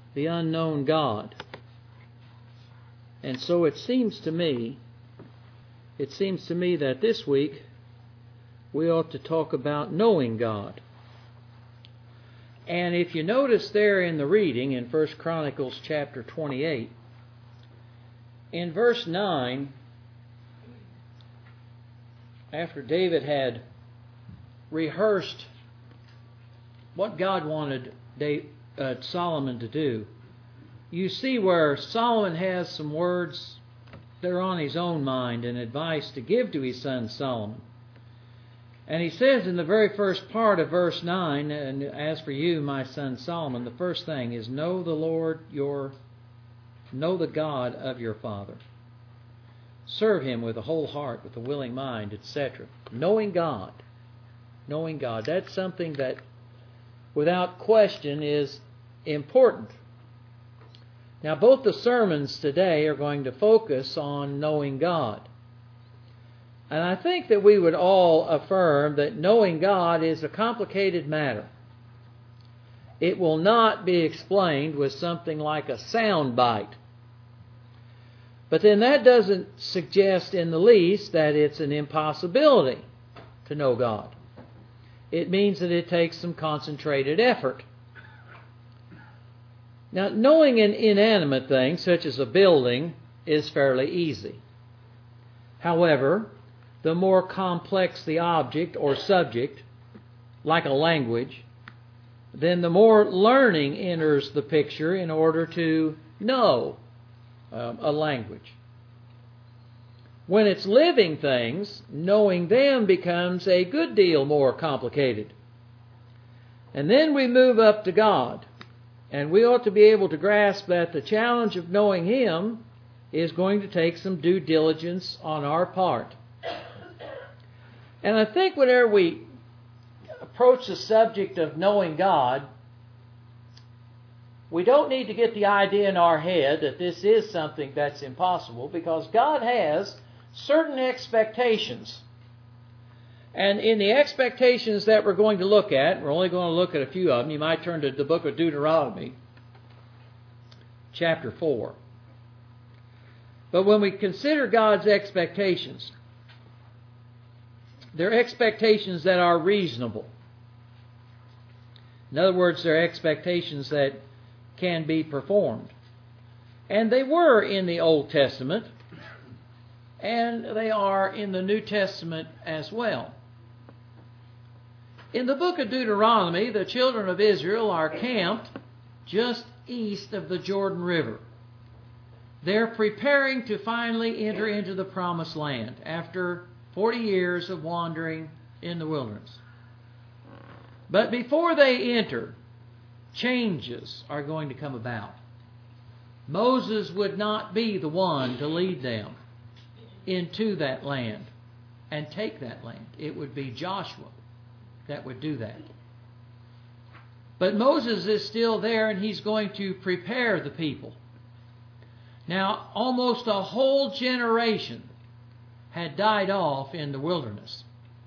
the unknown God. And so it seems to me that this week we ought to talk about knowing God. And if you notice there in the reading in 1 Chronicles chapter 28, in verse 9, after David had rehearsed what God wanted Solomon to do, you see where Solomon has some words that are on his own mind and advice to give to his son Solomon. And he says in the very first part of verse 9, and as for you, my son Solomon, the first thing is know the God of your father. Serve him with a whole heart, with a willing mind, etc. Knowing God. Knowing God. That's something that, without question, is important. Now, both the sermons today are going to focus on knowing God. And I think that we would all affirm that knowing God is a complicated matter. It will not be explained with something like a sound bite. But then that doesn't suggest in the least that it's an impossibility to know God. It means that it takes some concentrated effort. Now, knowing an inanimate thing, such as a building, is fairly easy. However, the more complex the object or subject, like a language, then the more learning enters the picture in order to know a language. When it's living things, knowing them becomes a good deal more complicated. And then we move up to God. And we ought to be able to grasp that the challenge of knowing Him is going to take some due diligence on our part. And I think whenever we approach the subject of knowing God, we don't need to get the idea in our head that this is something that's impossible, because God has certain expectations. And in the expectations that we're going to look at, we're only going to look at a few of them. You might turn to the book of Deuteronomy, chapter 4. But when we consider God's expectations, they're expectations that are reasonable. In other words, they're expectations that can be performed. And they were in the Old Testament, and they are in the New Testament as well. In the book of Deuteronomy, the children of Israel are camped just east of the Jordan River. They're preparing to finally enter into the Promised Land after 40 years of wandering in the wilderness. But before they enter, changes are going to come about. Moses would not be the one to lead them into that land and take that land. It would be Joshua that would do that. But Moses is still there, and he's going to prepare the people. Now, almost a whole generation had died off in the wilderness.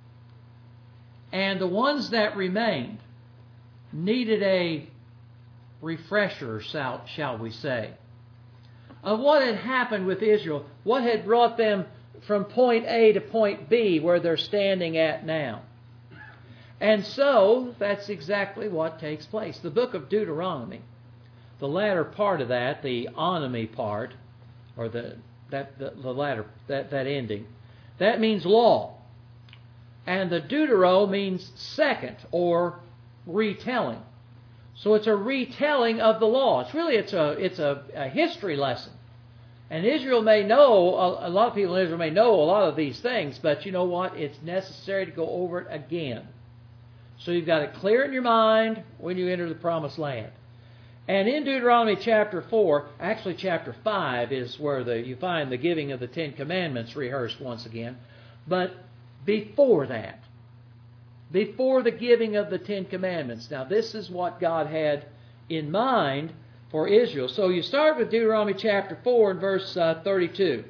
And the ones that remained needed a refresher, shall we say, of what had happened with Israel, what had brought them from point A to point B where they're standing at now. And so, that's exactly what takes place. The book of Deuteronomy, the latter part of that, the onomy part, or the latter, that ending, that means law. And the Deutero means second, or retelling. So it's a retelling of the law. It's a history lesson. And Israel may know, a lot of people in Israel may know a lot of these things, but you know what? It's necessary to go over it again. So you've got it clear in your mind when you enter the Promised Land. And in Deuteronomy chapter 4, actually chapter 5 is where you find the giving of the Ten Commandments rehearsed once again. But before that, before the giving of the Ten Commandments, now this is what God had in mind for Israel. So you start with Deuteronomy chapter 4 and verse 32.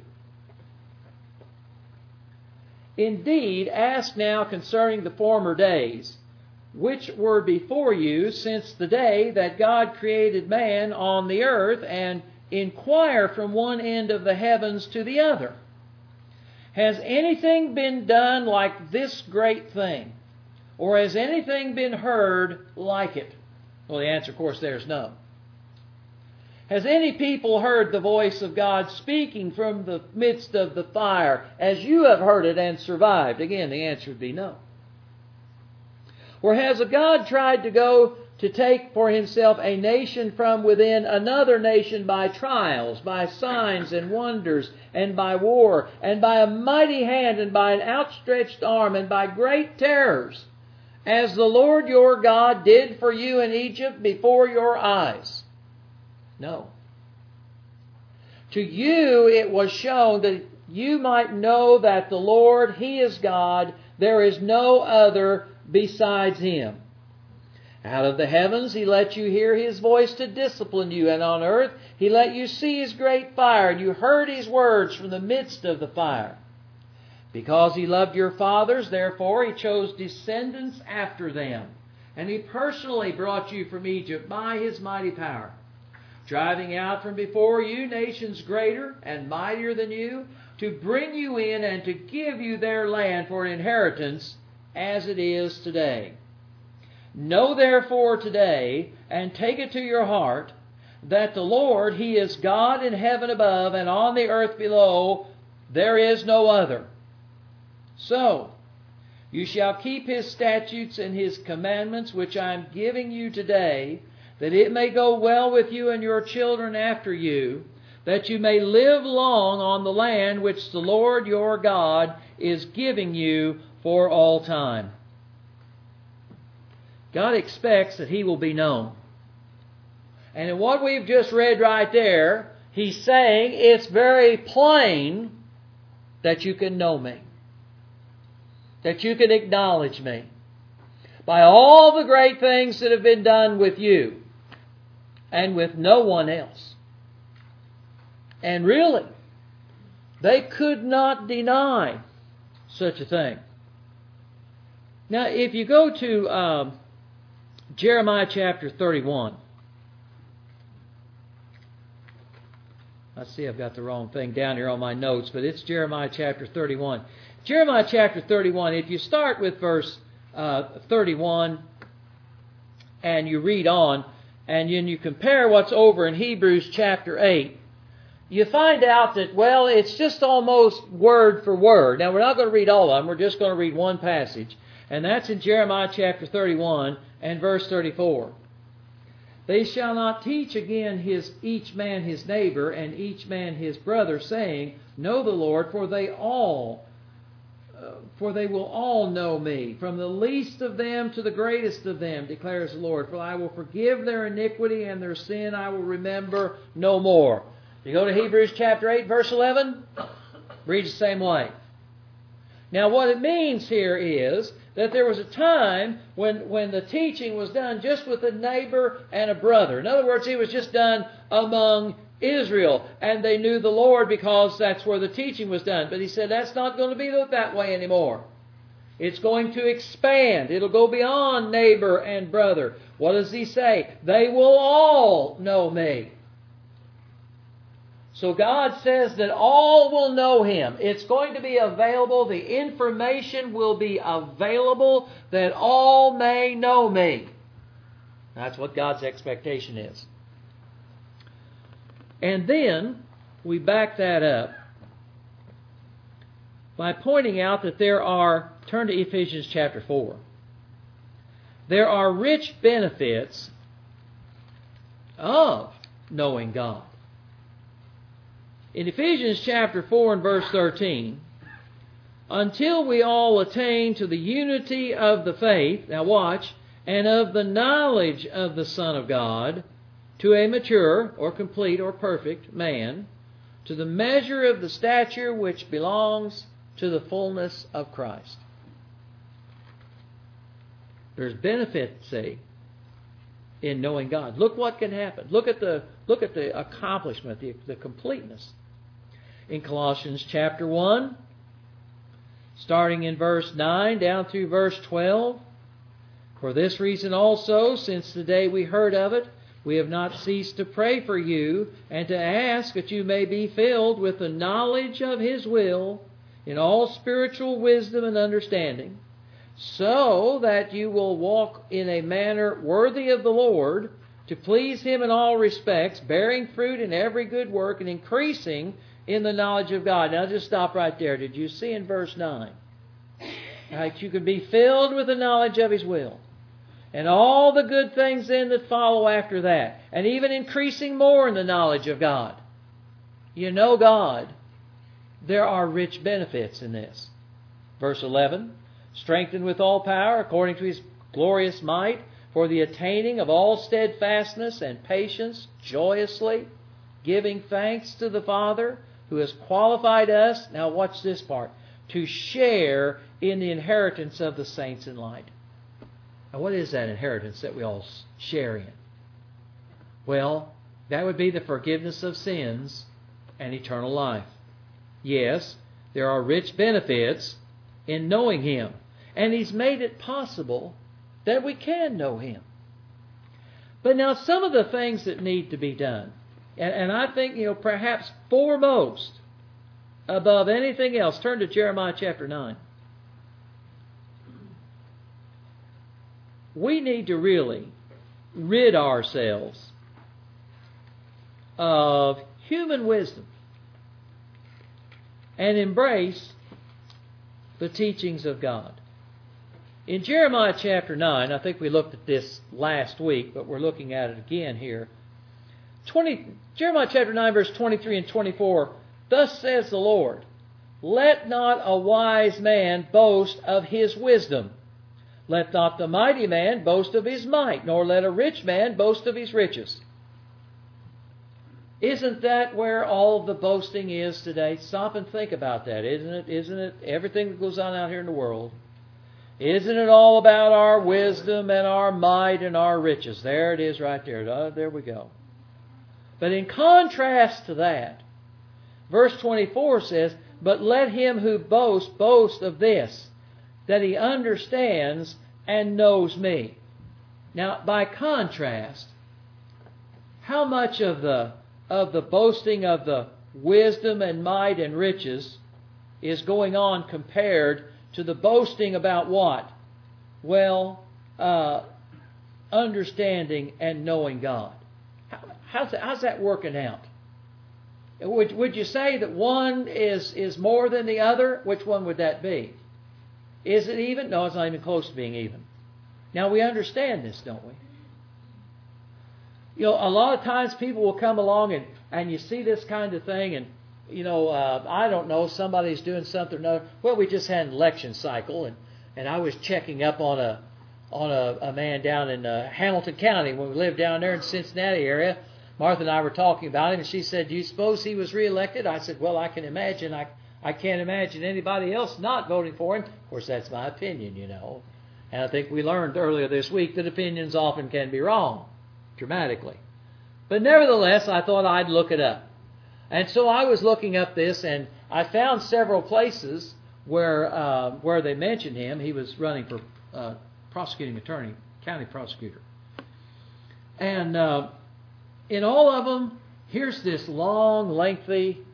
Indeed, ask now concerning the former days, which were before you since the day that God created man on the earth, and inquire from one end of the heavens to the other, has anything been done like this great thing? Or has anything been heard like it? Well, the answer, of course, there is no. Has any people heard the voice of God speaking from the midst of the fire, as you have heard it and survived? Again, the answer would be no. Or has a God tried to go to take for himself a nation from within another nation by trials, by signs and wonders, and by war, and by a mighty hand, and by an outstretched arm, and by great terrors, as the Lord your God did for you in Egypt before your eyes? No. To you it was shown that you might know that the Lord, He is God, there is no other besides Him. Out of the heavens He let you hear His voice to discipline you, and on earth He let you see His great fire, and you heard His words from the midst of the fire. Because He loved your fathers, therefore He chose descendants after them, and He personally brought you from Egypt by His mighty power, driving out from before you nations greater and mightier than you, to bring you in and to give you their land for an inheritance, as it is today. Know therefore today, and take it to your heart, that the Lord, He is God in heaven above, and on the earth below there is no other. So, you shall keep His statutes and His commandments, which I am giving you today, that it may go well with you and your children after you, that you may live long on the land which the Lord your God is giving you for all time. God expects that He will be known. And in what we've just read right there, He's saying it's very plain that you can know me, that you can acknowledge me by all the great things that have been done with you and with no one else. And really, they could not deny such a thing. Now, if you go to Jeremiah chapter 31. I see I've got the wrong thing down here on my notes, but it's Jeremiah chapter 31. Jeremiah chapter 31, if you start with verse 31 and you read on, and then you compare what's over in Hebrews chapter 8, you find out that, well, it's just almost word for word. Now, we're not going to read all of them. We're just going to read one passage. And that's in Jeremiah chapter 31 and verse 34. They shall not teach again each man his neighbor and each man his brother, saying, Know the Lord, for they will all know me, from the least of them to the greatest of them, declares the Lord. For I will forgive their iniquity, and their sin I will remember no more. You go to Hebrews chapter 8, verse 11, reads the same way. Now, what it means here is that there was a time when the teaching was done just with a neighbor and a brother. In other words, it was just done among Israel, and they knew the Lord because that's where the teaching was done. But he said that's not going to be that way anymore. It's going to expand. It'll go beyond neighbor and brother. What does he say? They will all know me. So God says that all will know Him. It's going to be available. The information will be available that all may know me. That's what God's expectation is. And then we back that up by pointing out that turn to Ephesians chapter 4. There are rich benefits of knowing God. In Ephesians chapter 4 and verse 13, until we all attain to the unity of the faith, now watch, and of the knowledge of the Son of God, to a mature or complete or perfect man, to the measure of the stature which belongs to the fullness of Christ. There's benefit, see, in knowing God. Look what can happen. Look at the accomplishment, the completeness. In Colossians chapter 1, starting in verse 9 down through verse 12, For this reason also, since the day we heard of it, we have not ceased to pray for you and to ask that you may be filled with the knowledge of His will in all spiritual wisdom and understanding, so that you will walk in a manner worthy of the Lord, to please Him in all respects, bearing fruit in every good work and increasing in the knowledge of God. Now just stop right there. Did you see in verse 9? Right, you can be filled with the knowledge of His will. And all the good things then that follow after that. And even increasing more in the knowledge of God. You know God. There are rich benefits in this. Verse 11. Strengthened with all power according to His glorious might, for the attaining of all steadfastness and patience joyously, giving thanks to the Father who has qualified us, now watch this part, to share in the inheritance of the saints in light. Now what is that inheritance that we all share in? Well, that would be the forgiveness of sins and eternal life. Yes, there are rich benefits in knowing Him. And He's made it possible that we can know Him. But now some of the things that need to be done, and I think, perhaps foremost, above anything else, turn to Jeremiah chapter 9. We need to really rid ourselves of human wisdom and embrace the teachings of God. In Jeremiah chapter 9, I think we looked at this last week, but we're looking at it again here. Jeremiah chapter 9, verse 23 and 24, thus says the Lord, let not a wise man boast of his wisdom. Let not the mighty man boast of his might, nor let a rich man boast of his riches. Isn't that where all of the boasting is today? Stop and think about that, isn't it? Isn't it everything that goes on out here in the world? Isn't it all about our wisdom and our might and our riches? There it is right there. There we go. But in contrast to that, verse 24 says, but let him who boasts boast of this, that he understands and knows me. Now, by contrast, how much of the boasting of the wisdom and might and riches is going on compared to the boasting about what? Well, understanding and knowing God. How's that working out? Would you say that one is more than the other? Which one would that be? Is it even? No, it's not even close to being even. Now, we understand this, don't we? A lot of times people will come along and you see this kind of thing and, I don't know, somebody's doing something or another. Well, we just had an election cycle and I was checking up on a man down in Hamilton County when we lived down there in the Cincinnati area. Martha and I were talking about him and she said, do you suppose he was reelected? I said, well, I can imagine. I can't imagine anybody else not voting for him. Of course, that's my opinion, And I think we learned earlier this week that opinions often can be wrong, dramatically. But nevertheless, I thought I'd look it up. And so I was looking up this, and I found several places where they mentioned him. He was running for prosecuting attorney, county prosecutor. And in all of them, here's this long, lengthy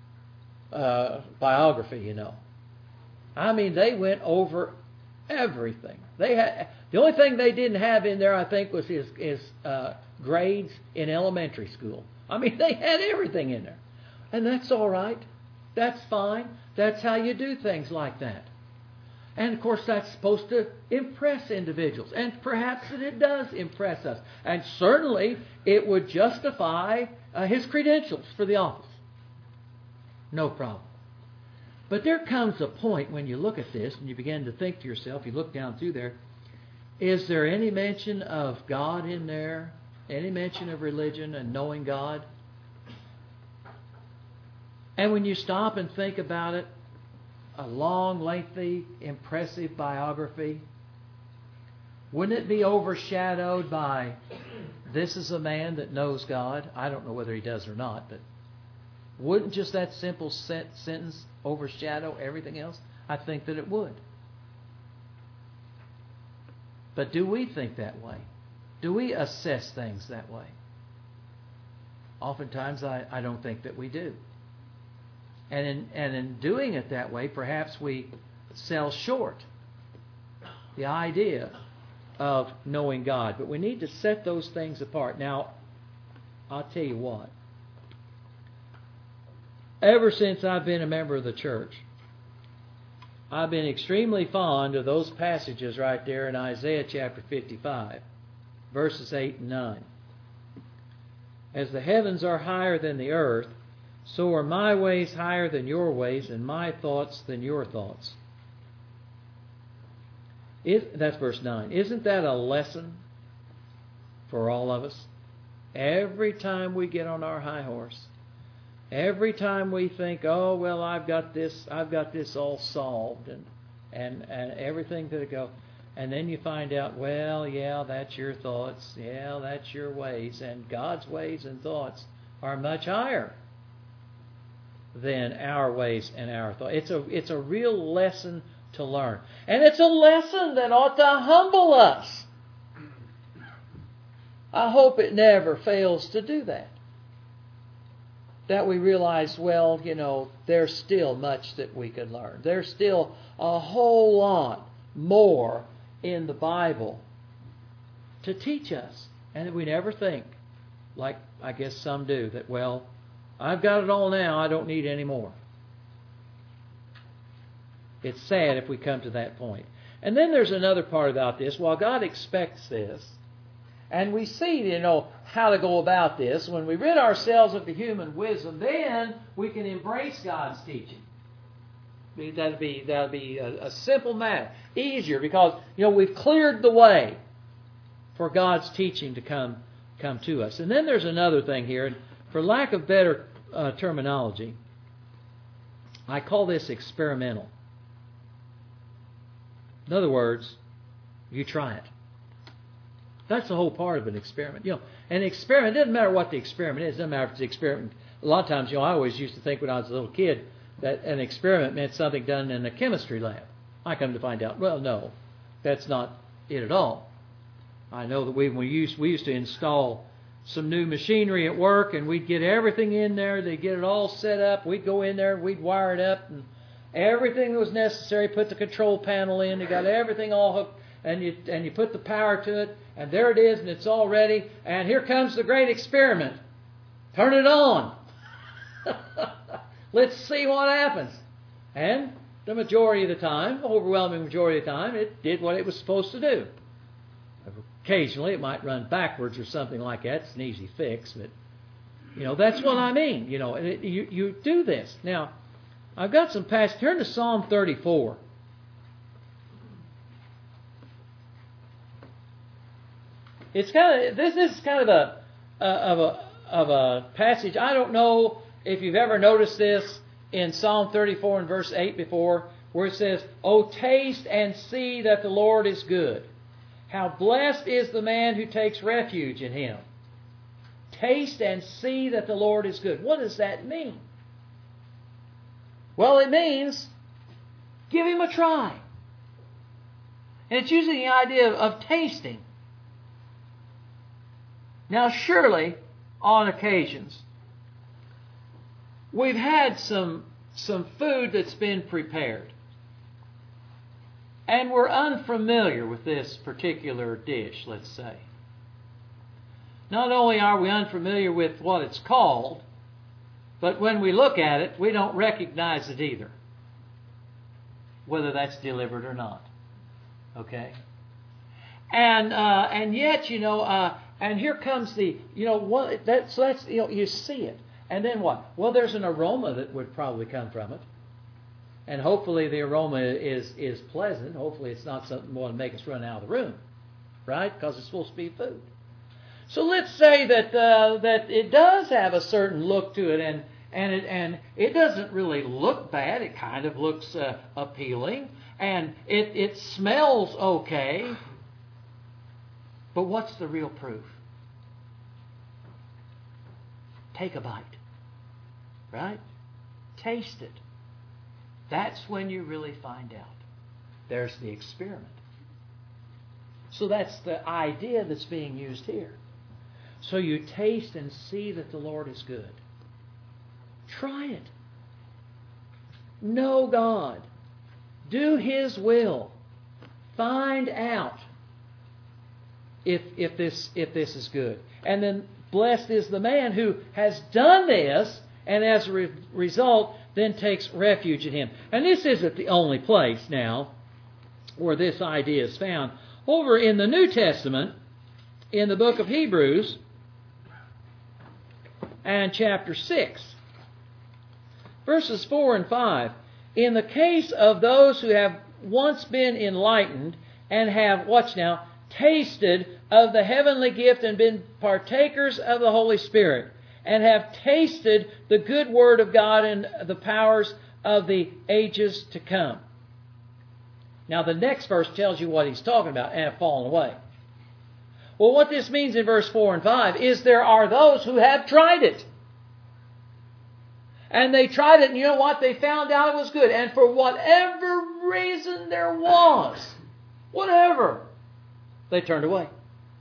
biography, I mean, they went over everything. The only thing they didn't have in there, I think, was his grades in elementary school. I mean, they had everything in there. And that's all right. That's fine. That's how you do things like that. And, of course, that's supposed to impress individuals. And perhaps it does impress us. And certainly it would justify his credentials for the office. No problem. But there comes a point when you look at this and you begin to think to yourself, you look down through there, is there any mention of God in there? Any mention of religion and knowing God? And when you stop and think about it, a long, lengthy, impressive biography, wouldn't it be overshadowed by, this is a man that knows God? I don't know whether he does or not, but wouldn't just that simple sentence overshadow everything else? I think that it would. But do we think that way? Do we assess things that way? Oftentimes I don't think that we do. And in doing it that way, perhaps we sell short the idea of knowing God. But we need to set those things apart. Now, I'll tell you what. Ever since I've been a member of the church, I've been extremely fond of those passages right there in Isaiah chapter 55, verses 8 and 9. As the heavens are higher than the earth, so are my ways higher than your ways, and my thoughts than your thoughts. That's verse 9. Isn't that a lesson for all of us? Every time we get on our high horse, every time we think, oh, well, I've got this all solved and everything to go, and then you find out, well, yeah, that's your thoughts, yeah, that's your ways, and God's ways and thoughts are much higher than our ways and our thoughts. It's a real lesson to learn. And it's a lesson that ought to humble us. I hope it never fails to do that. That we realize, well, there's still much that we could learn. There's still a whole lot more in the Bible to teach us. And that we never think, like I guess some do, that, well, I've got it all now, I don't need any more. It's sad if we come to that point. And then there's another part about this. While God expects this, and we see, how to go about this, when we rid ourselves of the human wisdom, then we can embrace God's teaching. That'd be a simple matter, easier, because we've cleared the way for God's teaching to come to us. And then there's another thing here, and for lack of better terminology, I call this experimental. In other words, you try it. That's the whole part of an experiment. An experiment, it doesn't matter what the experiment is. It doesn't matter if it's an experiment. A lot of times, I always used to think when I was a little kid that an experiment meant something done in a chemistry lab. I come to find out, well, no, that's not it at all. I know that we used to install some new machinery at work, and we'd get everything in there. They'd get it all set up. We'd go in there, we'd wire it up, and everything that was necessary, put the control panel in. You got everything all hooked, and you put the power to it, and there it is, and it's all ready. And here comes the great experiment. Turn it on. Let's see what happens. And the majority of the time, overwhelming majority of the time, it did what it was supposed to do. Occasionally, it might run backwards or something like that. It's an easy fix, but that's what I mean. You do this. Now, I've got some passages. Turn to Psalm 34. It's this is kind of a passage. I don't know if you've ever noticed this in Psalm 34 and verse 8 before, where it says, "Oh, taste and see that the Lord is good. How blessed is the man who takes refuge in Him." Taste and see that the Lord is good. What does that mean? Well, it means give Him a try. And it's using the idea of tasting. Now, surely, on occasions, we've had some food that's been prepared, and we're unfamiliar with this particular dish, let's say. Not only are we unfamiliar with what it's called, but when we look at it, we don't recognize it either, whether that's delivered or not. Okay? And yet, and here comes the, you see it. And then what? Well, there's an aroma that would probably come from it. And hopefully the aroma is pleasant. Hopefully it's not something more to make us run out of the room. Right? Because it's supposed to be food. So let's say that it does have a certain look to it, and it doesn't really look bad. It kind of looks appealing, and it smells okay. But what's the real proof? Take a bite, right? Taste it. That's when you really find out. There's the experiment. So that's the idea that's being used here. So you taste and see that the Lord is good. Try it. Know God. Do His will. Find out if this is good. And then blessed is the man who has done this, and as a result, then takes refuge in Him. And this isn't the only place now where this idea is found. Over in the New Testament, in the book of Hebrews, and chapter 6, verses 4 and 5, in the case of those who have once been enlightened and have, watch now, tasted of the heavenly gift and been partakers of the Holy Spirit, and have tasted the good word of God and the powers of the ages to come. Now the next verse tells you what he's talking about, and have fallen away. Well, what this means in verse 4 and 5 is there are those who have tried it. And they tried it, and you know what? They found out it was good. And for whatever reason there was, whatever, they turned away.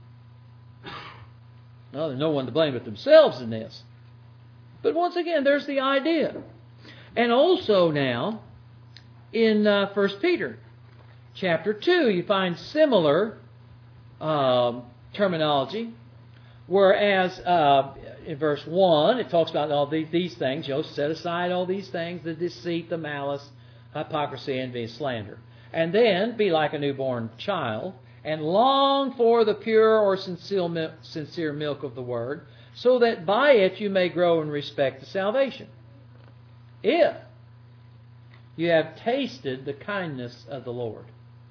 Well, there's no one to blame but themselves in this. But once again, there's the idea. And also now, in 1 Peter chapter 2, you find similar terminology. Whereas in verse 1, it talks about all these things. Set aside all these things, the deceit, the malice, hypocrisy, envy, and slander. And then be like a newborn child, and long for the pure or sincere milk of the Word, so that by it you may grow in respect to salvation. If you have tasted the kindness of the Lord.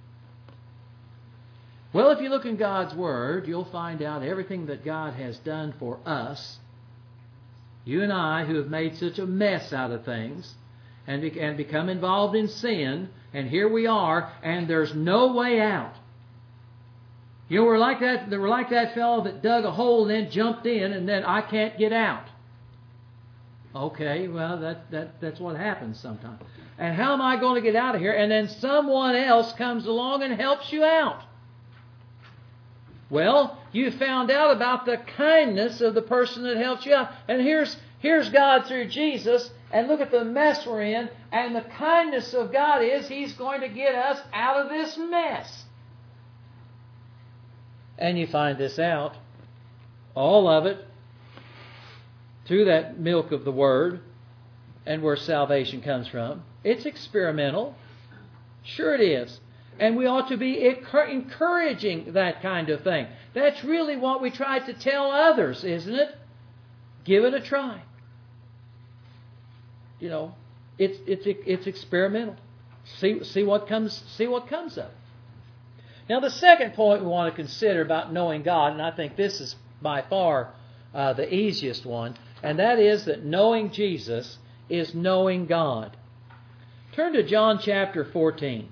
Well, if you look in God's Word, you'll find out everything that God has done for us. You and I, who have made such a mess out of things and become involved in sin, and here we are, and there's no way out. You know, we're like that fellow that dug a hole and then jumped in, and then I can't get out. Okay, well, that's what happens sometimes. And how am I going to get out of here? And then someone else comes along and helps you out. Well, you found out about the kindness of the person that helped you out. And here's God through Jesus, and look at the mess we're in. And the kindness of God is He's going to get us out of this mess. And you find this out, all of it, through that milk of the Word, and where salvation comes from. It's experimental. Sure it is. And we ought to be encouraging that kind of thing. That's really what we try to tell others, isn't it? Give it a try. You know, it's experimental. See what comes of it. Now, the second point we want to consider about knowing God, and I think this is by far the easiest one, and that is that knowing Jesus is knowing God. Turn to John chapter 14.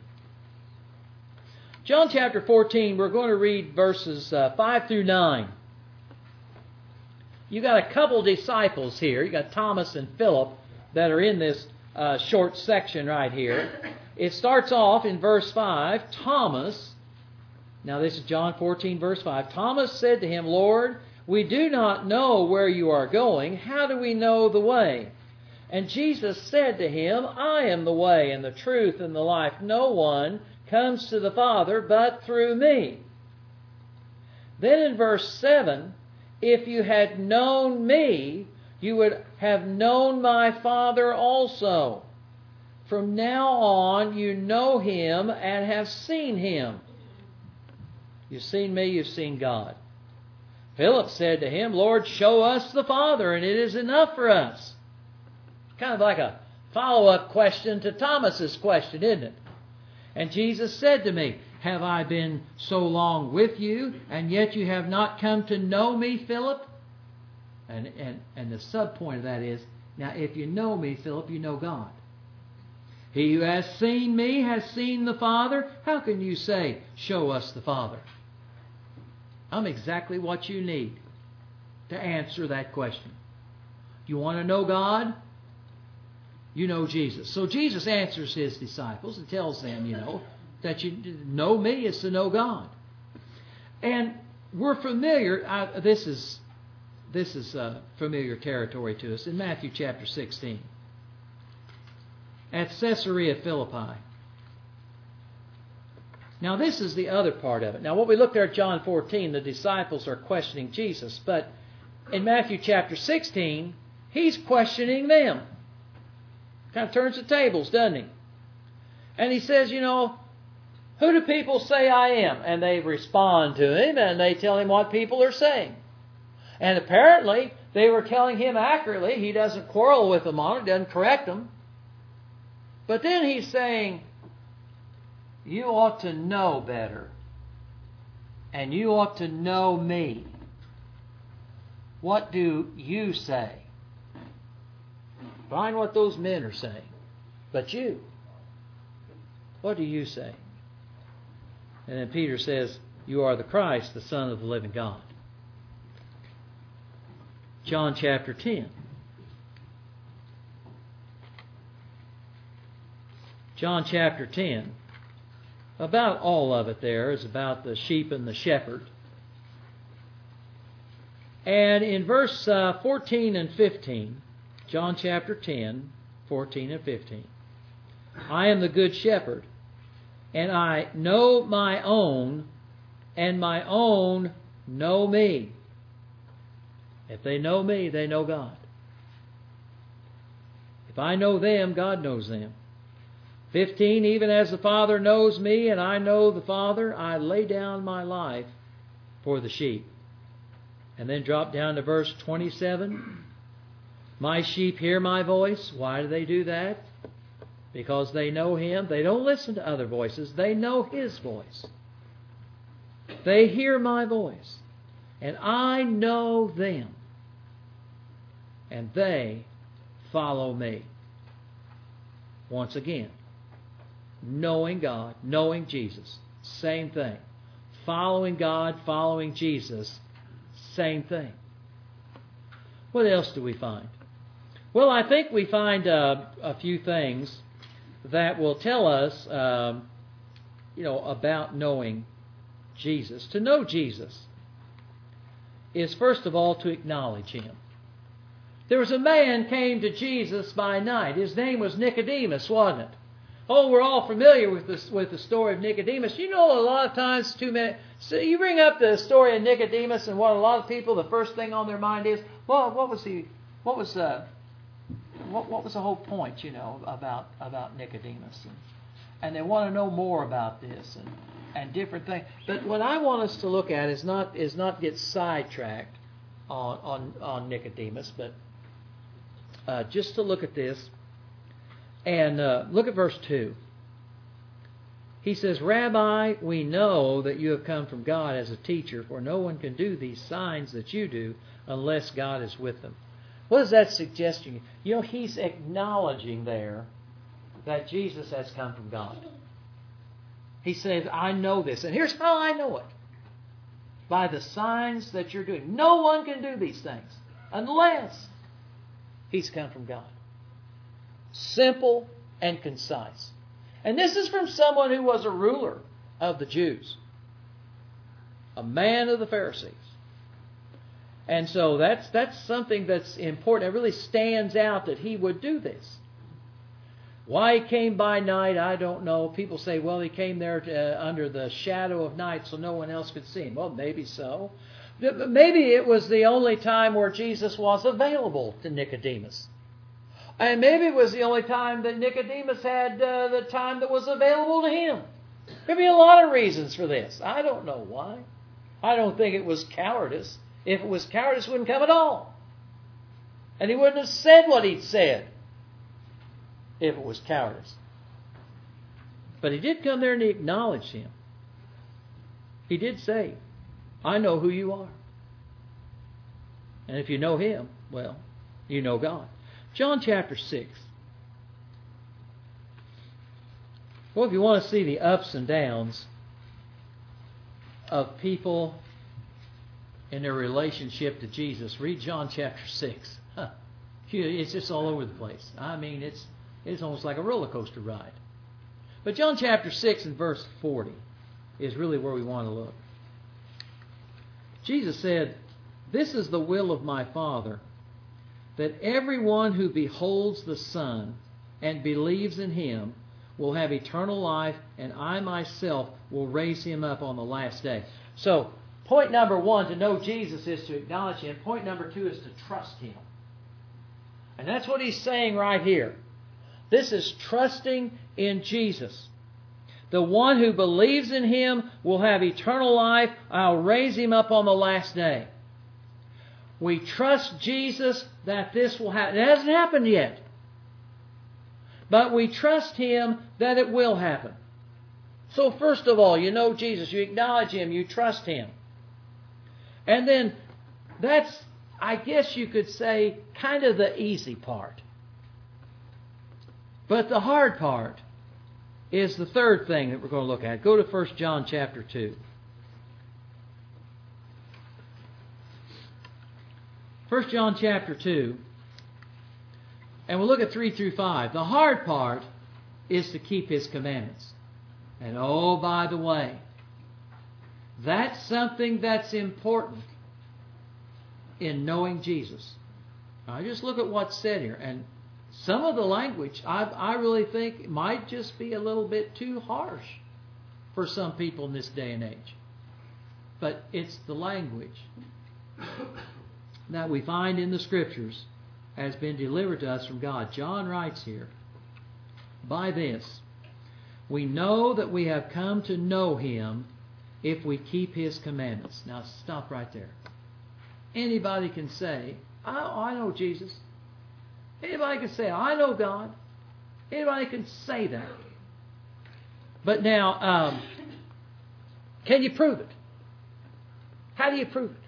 John chapter 14, we're going to read verses 5 through 9. You've got a couple disciples here. You've got Thomas and Philip that are in this short section right here. It starts off in verse 5. Thomas, now this is John 14, verse 5. Thomas said to Him, Lord, we do not know where you are going. How do we know the way? And Jesus said to him, I am the way and the truth and the life. No one comes to the Father but through me. Then in verse 7, if you had known me, you would have known my Father also. From now on you know Him and have seen Him. You've seen me, you've seen God. Philip said to Him, Lord, show us the Father, and it is enough for us. Kind of like a follow-up question to Thomas's question, isn't it? And Jesus said to me, have I been so long with you, and yet you have not come to know me, Philip? And the sub-point of that is, now if you know me, Philip, you know God. He who has seen me has seen the Father. How can you say, show us the Father? I'm exactly what you need to answer that question. You want to know God? You know Jesus. So Jesus answers His disciples and tells them, that you know me is to know God. And we're familiar, this is familiar territory to us, in Matthew chapter 16. At Caesarea Philippi. Now this is the other part of it. Now what we looked there at John 14, the disciples are questioning Jesus. But in Matthew chapter 16, He's questioning them. Kind of turns the tables, doesn't He? And He says, you know, who do people say I am? And they respond to Him and they tell Him what people are saying. And apparently they were telling Him accurately. He doesn't quarrel with them on it, doesn't correct them. But then He's saying, you ought to know better. And you ought to know me. What do you say? Find what those men are saying. But you, what do you say? And then Peter says, you are the Christ, the Son of the living God. John chapter 10. John chapter 10. About all of it there is about the sheep and the shepherd. And in verse 14 and 15, John chapter 10, 14 and 15. I am the good shepherd, and I know my own, and my own know me. If they know me, they know God. If I know them, God knows them. 15, even as the Father knows me, and I know the Father, I lay down my life for the sheep. And then drop down to verse 27. My sheep hear my voice. Why do they do that? Because they know Him. They don't listen to other voices. They know His voice. They hear my voice. And I know them. And they follow me. Once again, knowing God, knowing Jesus, same thing. Following God, following Jesus, same thing. What else do we find? Well, I think we find a few things that will tell us, about knowing Jesus. To know Jesus is, first of all, to acknowledge Him. There was a man came to Jesus by night. His name was Nicodemus, wasn't it? Oh, we're all familiar with the story of Nicodemus. You know, a lot of times, so you bring up the story of Nicodemus, and what a lot of people, the first thing on their mind is, well, what was the whole point, about Nicodemus, and they want to know more about this and different things. But what I want us to look at is not get sidetracked on Nicodemus, but just to look at this. And look at verse 2. He says, Rabbi, we know that you have come from God as a teacher, for no one can do these signs that you do unless God is with them. What is that suggesting? He's acknowledging there that Jesus has come from God. He says, I know this. And here's how I know it. By the signs that you're doing. No one can do these things unless He's come from God. Simple and concise. And this is from someone who was a ruler of the Jews. A man of the Pharisees. And so that's something that's important. It really stands out that he would do this. Why he came by night, I don't know. People say, well, he came there under the shadow of night so no one else could see him. Well, maybe so. Maybe it was the only time where Jesus was available to Nicodemus. And maybe it was the only time that Nicodemus had the time that was available to him. There'd be a lot of reasons for this. I don't know why. I don't think it was cowardice. If it was cowardice, he wouldn't come at all. And he wouldn't have said what he'd said if it was cowardice. But he did come there and he acknowledged him. He did say, I know who you are. And if you know Him, well, you know God. John chapter 6. Well, if you want to see the ups and downs of people in their relationship to Jesus, read John chapter 6. It's just all over the place. I mean, it's almost like a roller coaster ride. But John chapter 6 and verse 40 is really where we want to look. Jesus said, "This is the will of my Father, that everyone who beholds the Son and believes in Him will have eternal life, and I myself will raise him up on the last day." So, point number one, to know Jesus, is to acknowledge Him. Point number two is to trust Him. And that's what He's saying right here. This is trusting in Jesus. The one who believes in Him will have eternal life. I'll raise him up on the last day. We trust Jesus that this will happen. It hasn't happened yet. But we trust Him that it will happen. So first of all, you know Jesus, you acknowledge Him, you trust Him. And then that's, I guess you could say, kind of the easy part. But the hard part is the third thing that we're going to look at. Go to 1 John chapter 2. 1 John chapter 2. And we'll look at 3 through 5. The hard part is to keep His commandments. And oh, by the way, that's something that's important in knowing Jesus. Now, just look at what's said here. And some of the language, I really think, might just be a little bit too harsh for some people in this day and age. But it's the language that we find in the Scriptures has been delivered to us from God. John writes here, "By this, we know that we have come to know Him if we keep His commandments." Now stop right there. Anybody can say, I know Jesus. Anybody can say, I know God. Anybody can say that. But now, can you prove it? How do you prove it?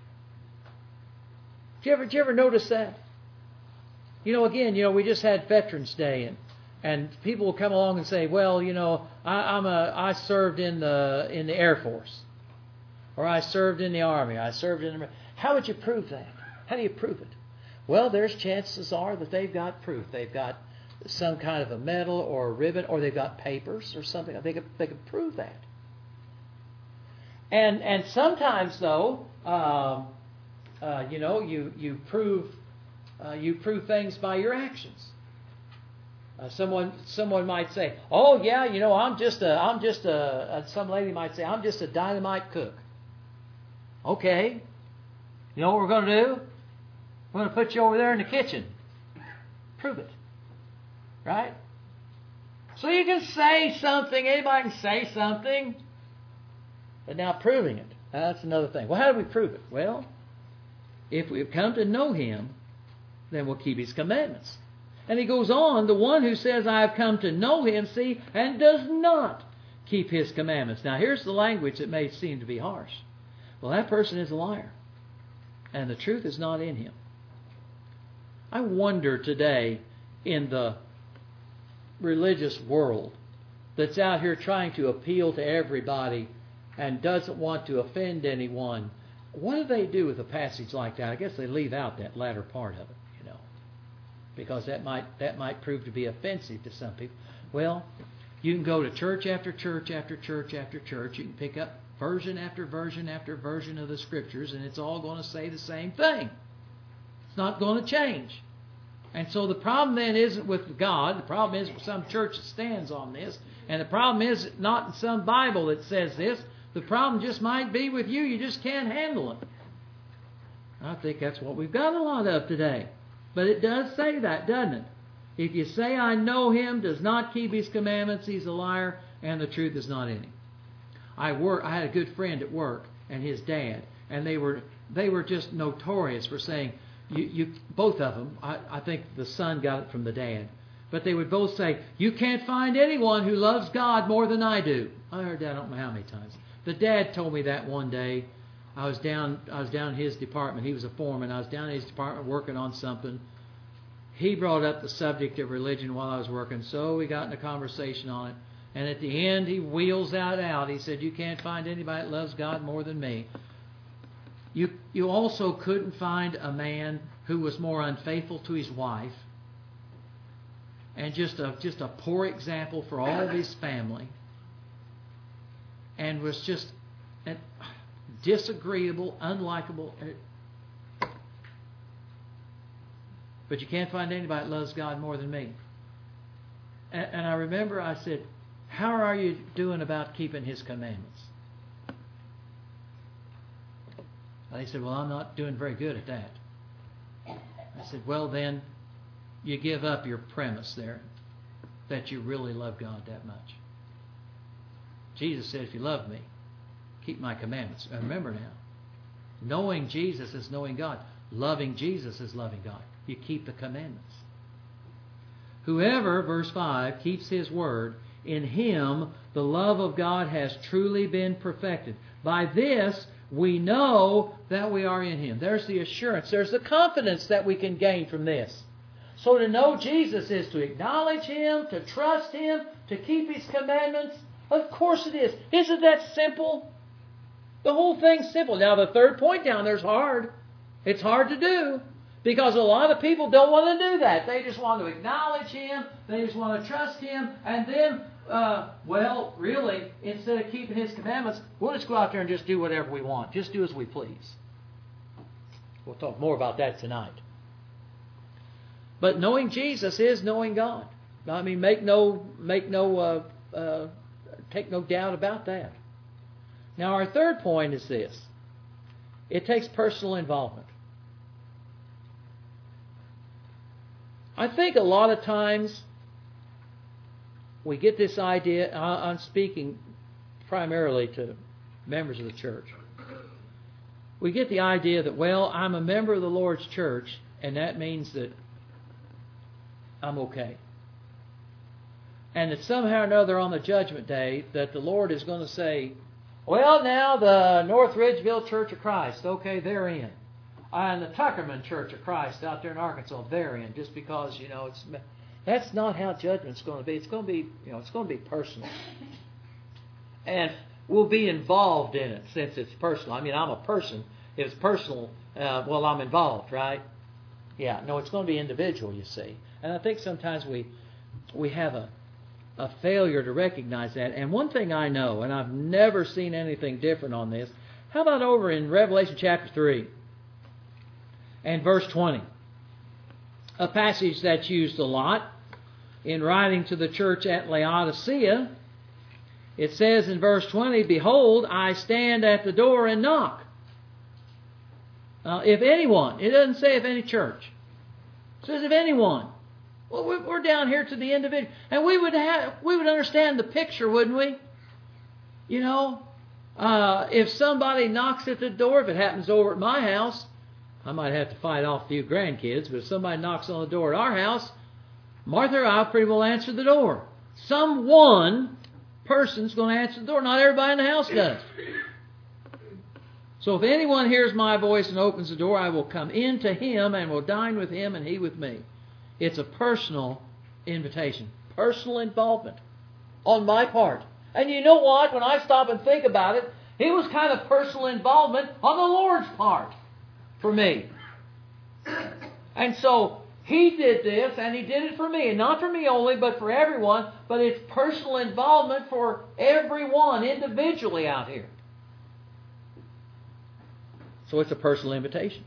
Did you ever notice that? Again, we just had Veterans Day, and people will come along and say, "Well, I served in the Air Force, or I served in the Army, I served in the..." How would you prove that? How do you prove it? Well, there's chances are that they've got proof. They've got some kind of a medal or a ribbon, or they've got papers or something. They could prove that. And sometimes though, you prove things by your actions. Someone might say, "Oh yeah, some lady might say, I'm just a dynamite cook." Okay, you know what we're going to do? We're going to put you over there in the kitchen. Prove it, right? So you can say something. Anybody can say something, but now proving it, that's another thing. Well, how do we prove it? Well, if we've come to know Him, then we'll keep His commandments. And he goes on, the one who says, "I have come to know Him," see, and does not keep His commandments. Now here's the language that may seem to be harsh. Well, that person is a liar, and the truth is not in him. I wonder today, in the religious world that's out here trying to appeal to everybody and doesn't want to offend anyone, what do they do with a passage like that? I guess they leave out that latter part of it, because that might prove to be offensive to some people. Well, you can go to church after church after church after church. You can pick up version after version after version of the Scriptures, and it's all going to say the same thing. It's not going to change. And so the problem then isn't with God. The problem is with some church that stands on this. And the problem is not in some Bible that says this. The problem just might be with you. You just can't handle it. I think that's what we've got a lot of today. But it does say that, doesn't it? If you say, "I know him," does not keep his commandments, he's a liar, and the truth is not in him. I had a good friend at work, and his dad, and they were just notorious for saying, both of them, I think the son got it from the dad, but they would both say, "You can't find anyone who loves God more than I do." I heard that I don't know how many times. The dad told me that one day. I was down in his department. He was a foreman. I was down in his department working on something. He brought up the subject of religion while I was working, so we got in a conversation on it. And at the end, he wheels that out. He said, "You can't find anybody that loves God more than me." You also couldn't find a man who was more unfaithful to his wife, and just a poor example for all of his family, and was just disagreeable, unlikable. But you can't find anybody that loves God more than me. And I remember I said, how are you doing about keeping His commandments? And he said, well, I'm not doing very good at that. I said, well, then you give up your premise there that you really love God that much. Jesus said, if you love me, keep my commandments. And remember now, knowing Jesus is knowing God. Loving Jesus is loving God. You keep the commandments. Whoever, verse 5, keeps His word, in him the love of God has truly been perfected. By this we know that we are in Him. There's the assurance. There's the confidence that we can gain from this. So to know Jesus is to acknowledge Him, to trust Him, to keep His commandments. Of course it is. Isn't that simple? The whole thing's simple. Now the third point down there is hard. It's hard to do. Because a lot of people don't want to do that. They just want to acknowledge Him. They just want to trust Him. And then, really, instead of keeping His commandments, we'll just go out there and just do whatever we want. Just do as we please. We'll talk more about that tonight. But knowing Jesus is knowing God. I mean, take no doubt about that. Now, our third point is this. It takes personal involvement. I think a lot of times we get this idea, I'm speaking primarily to members of the church. We get the idea that, well, I'm a member of the Lord's church, and that means that I'm okay. And that somehow or another on the judgment day that the Lord is going to say, well, now the North Ridgeville Church of Christ, okay, they're in. And the Tuckerman Church of Christ out there in Arkansas, they're in. Just because, that's not how judgment's going to be. It's going to be, it's going to be personal. And we'll be involved in it since it's personal. I mean, I'm a person. If it's personal, I'm involved, right? Yeah, no, it's going to be individual, you see. And I think sometimes we have a failure to recognize that. And one thing I know, and I've never seen anything different on this, how about over in Revelation chapter 3 and verse 20? A passage that's used a lot in writing to the church at Laodicea. It says in verse 20, behold, I stand at the door and knock. If anyone, it doesn't say if any church. It says if anyone. Well, we're down here to the individual. And we would understand the picture, wouldn't we? If somebody knocks at the door, if it happens over at my house, I might have to fight off a few grandkids, but if somebody knocks on the door at our house, Martha or I pretty well answer the door. Some one person's going to answer the door. Not everybody in the house does. So if anyone hears my voice and opens the door, I will come in to him and will dine with him and he with me. It's a personal invitation. Personal involvement on my part. And you know what? When I stop and think about it, it was kind of personal involvement on the Lord's part for me. And so He did this, and He did it for me. And not for me only, but for everyone. But it's personal involvement for everyone individually out here. So it's a personal invitation.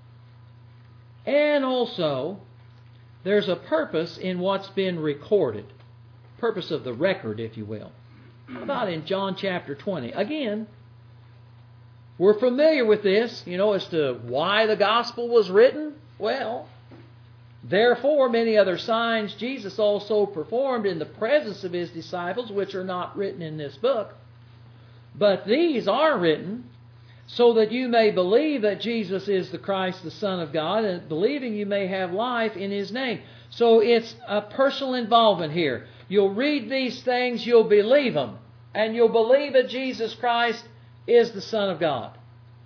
And also, there's a purpose in what's been recorded. Purpose of the record, if you will. How about in John chapter 20? Again, we're familiar with this, as to why the gospel was written. Well, therefore, many other signs Jesus also performed in the presence of His disciples, which are not written in this book. But these are written so that you may believe that Jesus is the Christ, the Son of God, and believing you may have life in His name. So it's a personal involvement here. You'll read these things, you'll believe them, and you'll believe that Jesus Christ is the Son of God.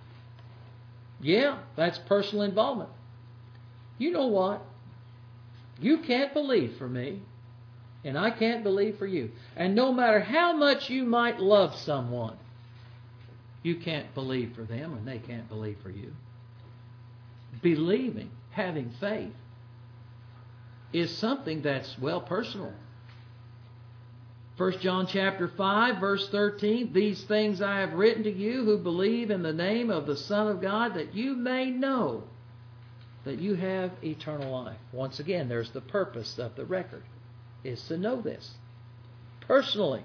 Yeah, that's personal involvement. You know what? You can't believe for me, and I can't believe for you. And no matter how much you might love someone, you can't believe for them, and they can't believe for you. Believing, having faith, is something that's, personal. 1 John chapter 5, verse 13, these things I have written to you who believe in the name of the Son of God, that you may know that you have eternal life. Once again, there's the purpose of the record, is to know this personally.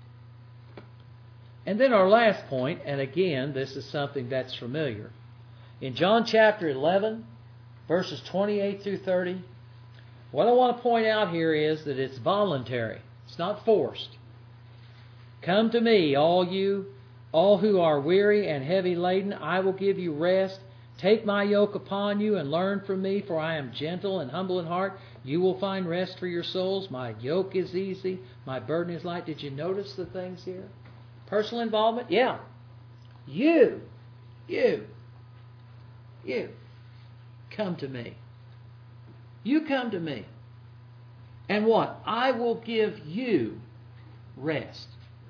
And then our last point, and again, this is something that's familiar. In John chapter 11, verses 28 through 30, what I want to point out here is that it's voluntary. It's not forced. Come to me, all who are weary and heavy laden, I will give you rest. Take my yoke upon you and learn from me, for I am gentle and humble in heart. You will find rest for your souls. My yoke is easy, my burden is light. Did you notice the things here? Personal involvement? Yeah. You. Come to me. You come to me. And what? I will give you rest.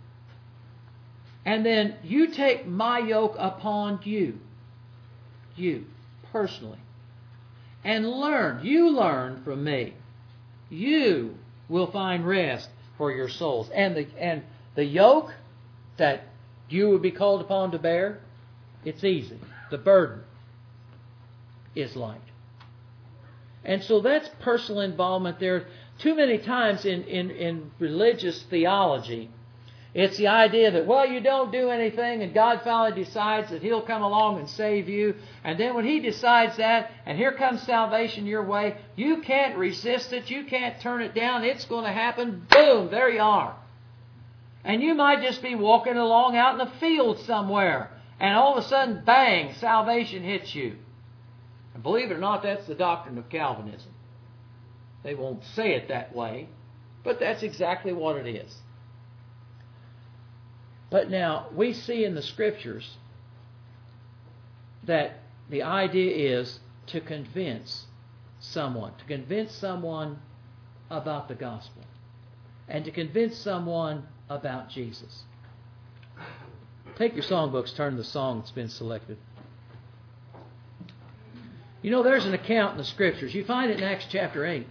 And then you take my yoke upon you. You, personally. And learn. You learn from me. You will find rest for your souls. And the yoke that you would be called upon to bear, it's easy. The burden is light. And so that's personal involvement there. Too many times in religious theology, it's the idea that, well, you don't do anything and God finally decides that He'll come along and save you. And then when He decides that, and here comes salvation your way, you can't resist it. You can't turn it down. It's going to happen. Boom, there you are. And you might just be walking along out in the field somewhere, and all of a sudden, bang, salvation hits you. And believe it or not, that's the doctrine of Calvinism. They won't say it that way, but that's exactly what it is. But now, we see in the Scriptures that the idea is to convince someone about the gospel, and to convince someone about Jesus. Take your songbooks, turn to the song that's been selected. You know, there's an account in the Scriptures. You find it in Acts chapter 8.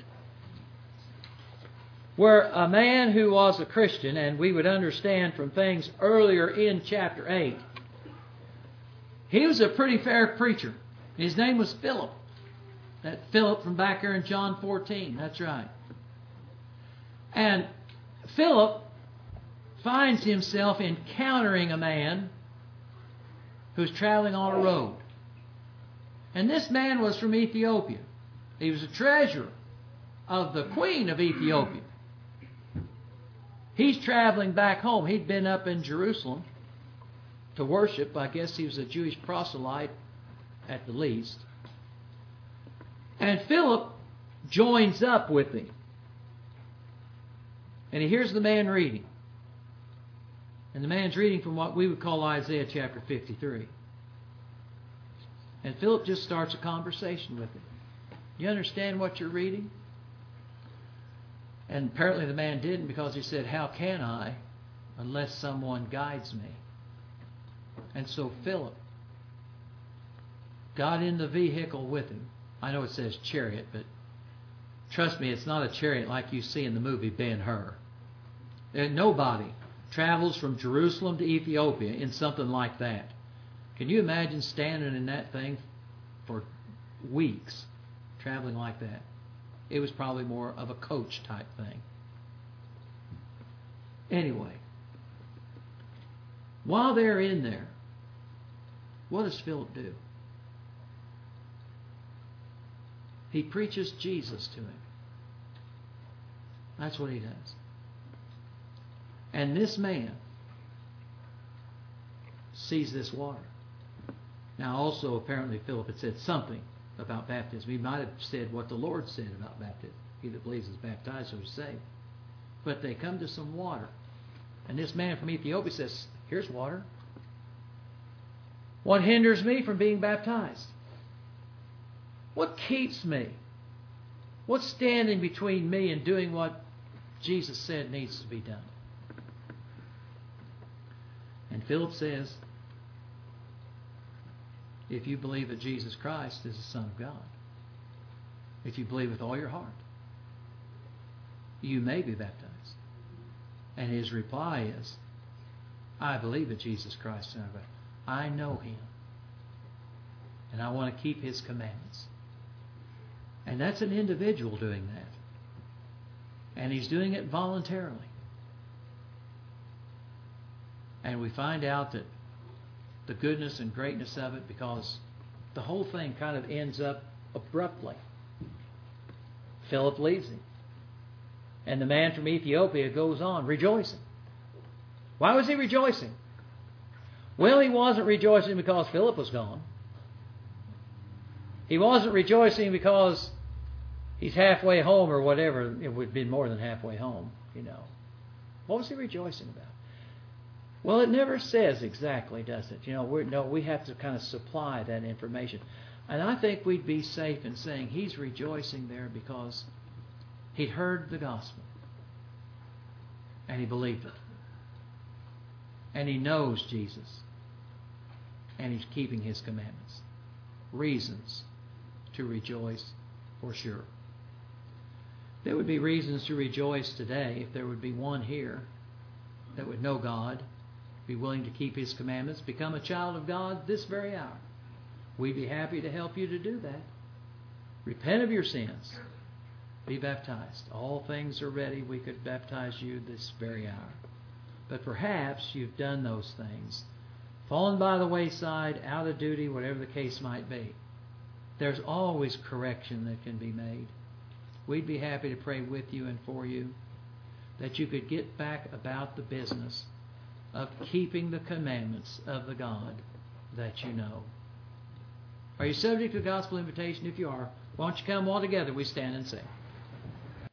Where a man who was a Christian, and we would understand from things earlier in chapter 8, he was a pretty fair preacher. His name was Philip. That Philip from back here in John 14. That's right. And Philip finds himself encountering a man who's traveling on a road. And this man was from Ethiopia. He was a treasurer of the queen of Ethiopia. He's traveling back home. He'd been up in Jerusalem to worship. I guess he was a Jewish proselyte at the least. And Philip joins up with him. And he hears the man reading. And the man's reading from what we would call Isaiah chapter 53. And Philip just starts a conversation with him. You understand what you're reading? And apparently the man didn't, because he said, how can I unless someone guides me? And so Philip got in the vehicle with him. I know it says chariot, but trust me, it's not a chariot like you see in the movie Ben-Hur. Nobody travels from Jerusalem to Ethiopia in something like that. Can you imagine standing in that thing for weeks, traveling like that? It was probably more of a coach type thing. Anyway, while they're in there, what does Philip do? He preaches Jesus to him. That's what he does. And this man sees this water. Now also, apparently, Philip had said something about baptism. He might have said what the Lord said about baptism. He that believes is baptized shall be saved. But they come to some water. And this man from Ethiopia says, here's water. What hinders me from being baptized? What keeps me? What's standing between me and doing what Jesus said needs to be done? And Philip says, if you believe that Jesus Christ is the Son of God, if you believe with all your heart, you may be baptized. And his reply is, I believe in Jesus Christ, Son of God. I know Him. And I want to keep His commandments. And that's an individual doing that. And he's doing it voluntarily. And we find out that the goodness and greatness of it, because the whole thing kind of ends up abruptly. Philip leaves him. And the man from Ethiopia goes on rejoicing. Why was he rejoicing? Well, he wasn't rejoicing because Philip was gone. He wasn't rejoicing because he's halfway home or whatever. It would have been more than halfway home, you know. What was he rejoicing about? Well, it never says exactly, does it? You know, we have to kind of supply that information. And I think we'd be safe in saying he's rejoicing there because he'd heard the gospel. And he believed it. And he knows Jesus. And he's keeping His commandments. Reasons to rejoice for sure. There would be reasons to rejoice today if there would be one here that would know God, be willing to keep His commandments, become a child of God this very hour. We'd be happy to help you to do that. Repent of your sins. Be baptized. All things are ready. We could baptize you this very hour. But perhaps you've done those things, fallen by the wayside, out of duty, whatever the case might be. There's always correction that can be made. We'd be happy to pray with you and for you that you could get back about the business of keeping the commandments of the God that you know. Are you subject to the gospel invitation? If you are, why don't you come all together? We stand and sing.